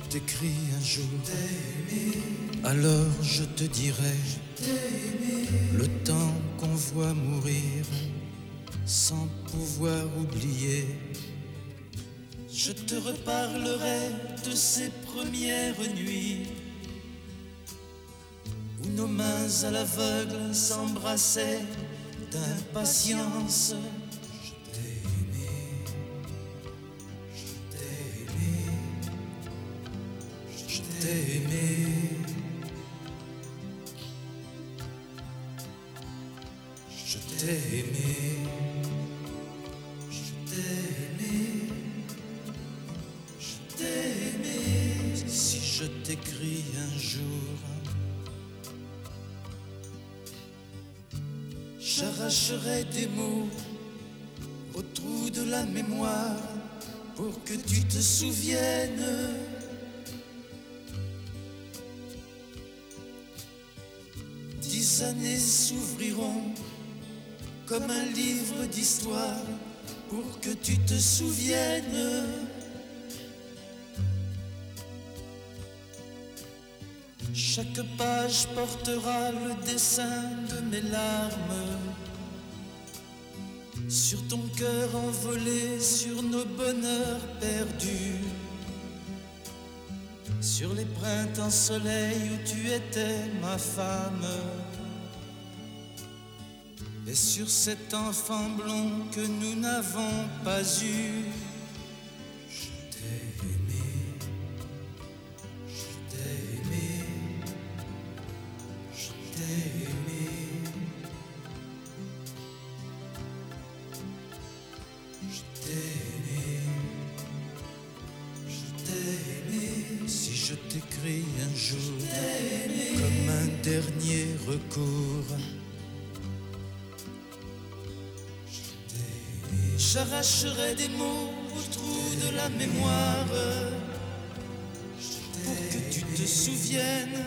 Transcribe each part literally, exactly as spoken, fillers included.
t'écris un jour, alors je te dirai le temps qu'on voit mourir sans pouvoir oublier. Je te reparlerai de ces premières nuits où nos mains à l'aveugle s'embrassaient d'impatience. Je t'ai aimé, je t'ai aimé, je t'ai aimé. Je t'ai aimé, je t'ai aimé, je t'ai aimé. Si je t'écris un jour, j'arracherai des mots au trou de la mémoire pour que tu te souviennes. Dix années s'ouvriront comme un livre d'histoire pour que tu te souviennes. Chaque page portera le dessin de mes larmes sur ton cœur envolé, sur nos bonheurs perdus, sur les printemps soleil où tu étais ma femme, et sur cet enfant blond que nous n'avons pas eu. Je t'ai aimé, je t'ai aimé, je t'ai aimé, je t'ai aimé, je t'ai aimé. Si je t'écris un jour comme un dernier recours, j'arracherai des mots au trou de la mémoire pour que tu te souviennes.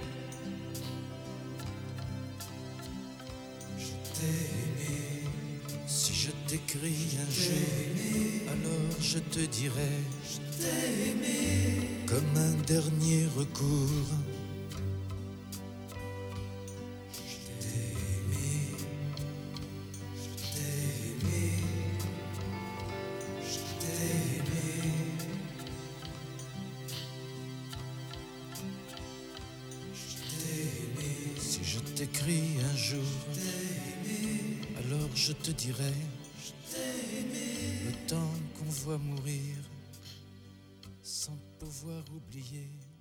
Je t'ai aimé. Si je t'écris un jour, alors je te dirai je t'ai aimé comme un dernier recours. Si je t'écris un jour, alors je te dirai le temps qu'on voit mourir sans pouvoir oublier.